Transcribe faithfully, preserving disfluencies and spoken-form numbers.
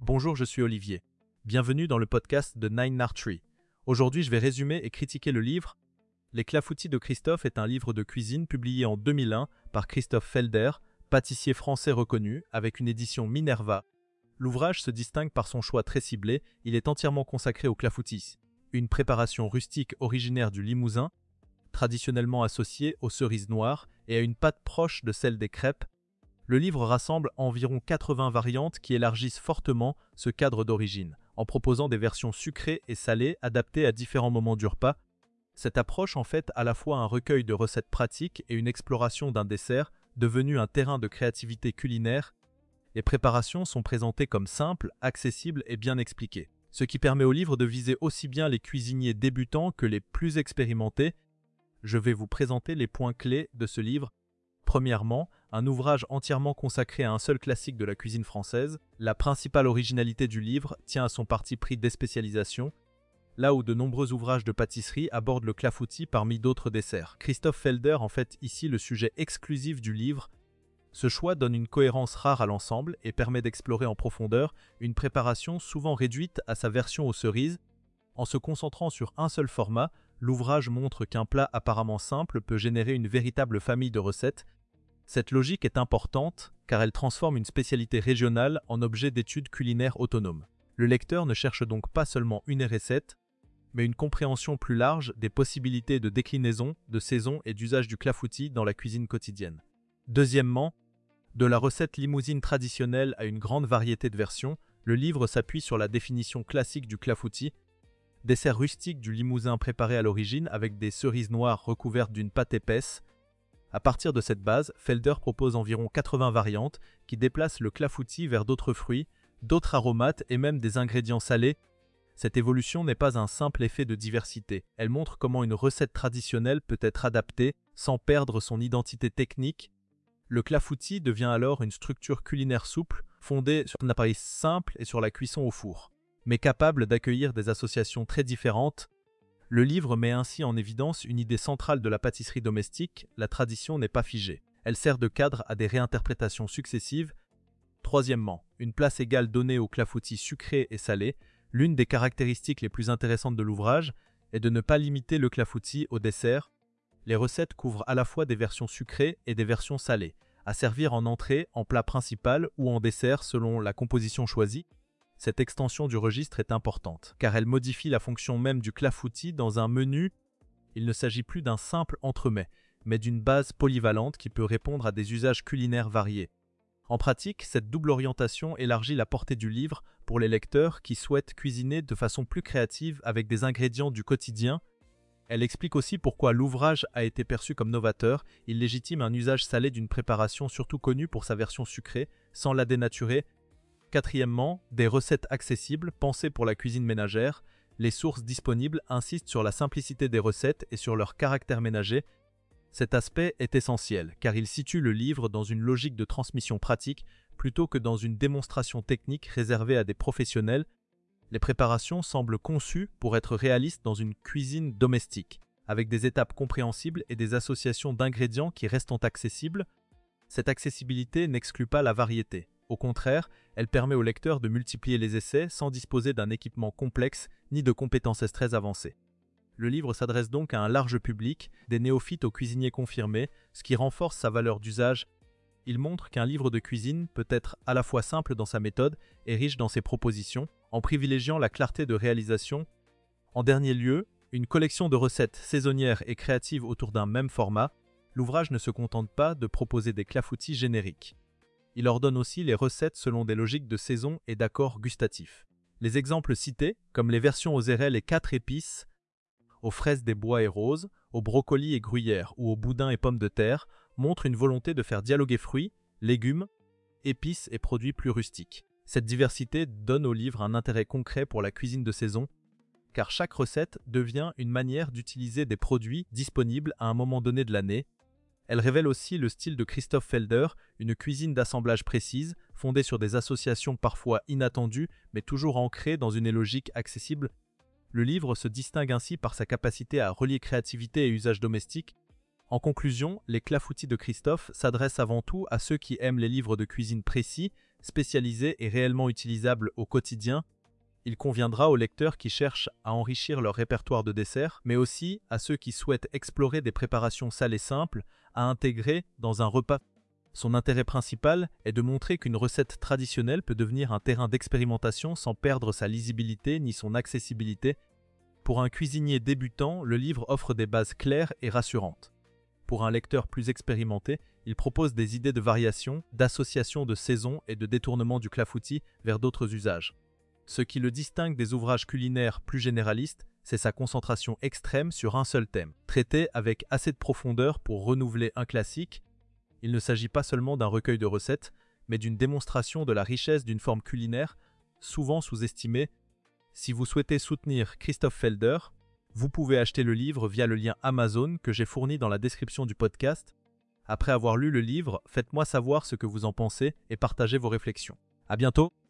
Bonjour, je suis Olivier. Bienvenue dans le podcast de Nine Archery. Aujourd'hui, je vais résumer et critiquer le livre Les clafoutis de Christophe est un livre de cuisine publié en deux mille un par Christophe Felder, pâtissier français reconnu, avec une édition Minerva. L'ouvrage se distingue par son choix très ciblé, il est entièrement consacré aux clafoutis, une préparation rustique originaire du Limousin, traditionnellement associée aux cerises noires et à une pâte proche de celle des crêpes. Le livre rassemble environ quatre-vingts variantes qui élargissent fortement ce cadre d'origine, en proposant des versions sucrées et salées adaptées à différents moments du repas. Cette approche en fait à la fois un recueil de recettes pratiques et une exploration d'un dessert devenu un terrain de créativité culinaire. Les préparations sont présentées comme simples, accessibles et bien expliquées, ce qui permet au livre de viser aussi bien les cuisiniers débutants que les plus expérimentés. Je vais vous présenter les points clés de ce livre. Premièrement, un ouvrage entièrement consacré à un seul classique de la cuisine française. La principale originalité du livre tient à son parti pris d'espécialisation, là où de nombreux ouvrages de pâtisserie abordent le clafoutis parmi d'autres desserts. Christophe Felder en fait ici le sujet exclusif du livre. Ce choix donne une cohérence rare à l'ensemble et permet d'explorer en profondeur une préparation souvent réduite à sa version aux cerises. En se concentrant sur un seul format, l'ouvrage montre qu'un plat apparemment simple peut générer une véritable famille de recettes. Cette logique est importante car elle transforme une spécialité régionale en objet d'étude culinaire autonome. Le lecteur ne cherche donc pas seulement une recette, mais une compréhension plus large des possibilités de déclinaison, de saison et d'usage du clafoutis dans la cuisine quotidienne. Deuxièmement, de la recette limousine traditionnelle à une grande variété de versions, le livre s'appuie sur la définition classique du clafoutis, dessert rustique du Limousin préparé à l'origine avec des cerises noires recouvertes d'une pâte épaisse. À partir de cette base, Felder propose environ quatre-vingts variantes qui déplacent le clafoutis vers d'autres fruits, d'autres aromates et même des ingrédients salés. Cette évolution n'est pas un simple effet de diversité, elle montre comment une recette traditionnelle peut être adaptée sans perdre son identité technique. Le clafoutis devient alors une structure culinaire souple, fondée sur un appareil simple et sur la cuisson au four, mais capable d'accueillir des associations très différentes. Le livre met ainsi en évidence une idée centrale de la pâtisserie domestique, la tradition n'est pas figée. Elle sert de cadre à des réinterprétations successives. Troisièmement, une place égale donnée aux clafoutis sucrés et salés. L'une des caractéristiques les plus intéressantes de l'ouvrage est de ne pas limiter le clafoutis au dessert. Les recettes couvrent à la fois des versions sucrées et des versions salées, à servir en entrée, en plat principal ou en dessert selon la composition choisie. Cette extension du registre est importante, car elle modifie la fonction même du clafoutis dans un menu. Il ne s'agit plus d'un simple entremets, mais d'une base polyvalente qui peut répondre à des usages culinaires variés. En pratique, cette double orientation élargit la portée du livre pour les lecteurs qui souhaitent cuisiner de façon plus créative avec des ingrédients du quotidien. Elle explique aussi pourquoi l'ouvrage a été perçu comme novateur. Il légitime un usage salé d'une préparation surtout connue pour sa version sucrée, sans la dénaturer. Quatrièmement, des recettes accessibles, pensées pour la cuisine ménagère. Les sources disponibles insistent sur la simplicité des recettes et sur leur caractère ménager. Cet aspect est essentiel, car il situe le livre dans une logique de transmission pratique, plutôt que dans une démonstration technique réservée à des professionnels. Les préparations semblent conçues pour être réalistes dans une cuisine domestique, avec des étapes compréhensibles et des associations d'ingrédients qui restent accessibles. Cette accessibilité n'exclut pas la variété. Au contraire, elle permet au lecteur de multiplier les essais sans disposer d'un équipement complexe ni de compétences très avancées. Le livre s'adresse donc à un large public, des néophytes aux cuisiniers confirmés, ce qui renforce sa valeur d'usage. Il montre qu'un livre de cuisine peut être à la fois simple dans sa méthode et riche dans ses propositions, en privilégiant la clarté de réalisation. En dernier lieu, une collection de recettes saisonnières et créatives autour d'un même format. L'ouvrage ne se contente pas de proposer des clafoutis génériques. Il ordonne aussi les recettes selon des logiques de saison et d'accords gustatifs. Les exemples cités, comme les versions aux érelles et quatre épices, aux fraises des bois et roses, aux brocolis et gruyères ou aux boudins et pommes de terre, montrent une volonté de faire dialoguer fruits, légumes, épices et produits plus rustiques. Cette diversité donne au livre un intérêt concret pour la cuisine de saison, car chaque recette devient une manière d'utiliser des produits disponibles à un moment donné de l'année. Elle révèle aussi le style de Christophe Felder, une cuisine d'assemblage précise, fondée sur des associations parfois inattendues, mais toujours ancrées dans une logique accessible. Le livre se distingue ainsi par sa capacité à relier créativité et usage domestique. En conclusion, les clafoutis de Christophe s'adressent avant tout à ceux qui aiment les livres de cuisine précis, spécialisés et réellement utilisables au quotidien. Il conviendra aux lecteurs qui cherchent à enrichir leur répertoire de desserts, mais aussi à ceux qui souhaitent explorer des préparations salées simples à intégrer dans un repas. Son intérêt principal est de montrer qu'une recette traditionnelle peut devenir un terrain d'expérimentation sans perdre sa lisibilité ni son accessibilité. Pour un cuisinier débutant, le livre offre des bases claires et rassurantes. Pour un lecteur plus expérimenté, il propose des idées de variation, d'association de saisons et de détournement du clafoutis vers d'autres usages. Ce qui le distingue des ouvrages culinaires plus généralistes, c'est sa concentration extrême sur un seul thème, traité avec assez de profondeur pour renouveler un classique. Il ne s'agit pas seulement d'un recueil de recettes, mais d'une démonstration de la richesse d'une forme culinaire, souvent sous-estimée. Si vous souhaitez soutenir Christophe Felder, vous pouvez acheter le livre via le lien Amazon que j'ai fourni dans la description du podcast. Après avoir lu le livre, faites-moi savoir ce que vous en pensez et partagez vos réflexions. À bientôt!